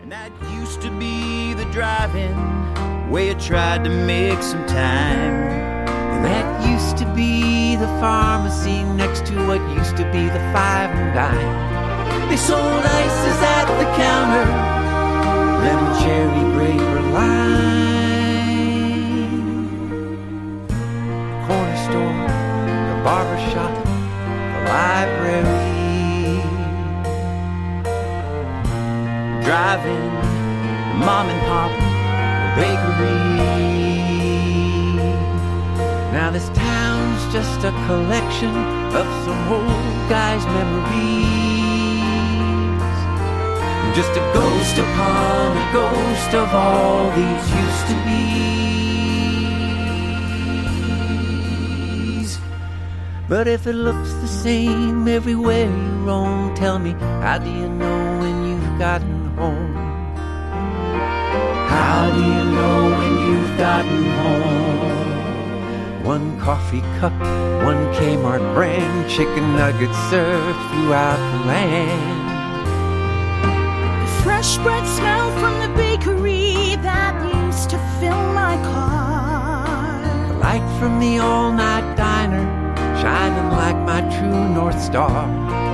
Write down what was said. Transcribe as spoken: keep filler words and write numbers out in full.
And that used to be the drive-in where you tried to make some time. And that used to be the pharmacy next to what used to be the Five and Dime. They sold ices at the counter, lemon, cherry, grape, or lime. The corner store, the barber shop, the library. Drive-in, the mom and pop, the bakery. Now this town's just a collection of some old guy's memories. Just a ghost upon a ghost of all these used to be's. But if it looks the same everywhere you roam, tell me, how do you know when you've gotten home? How do you know when you've gotten home? One coffee cup, one Kmart brand, chicken nuggets served throughout the land. The fresh bread smell from the bakery that used to fill my car. The light from the all-night diner shining like my true North Star.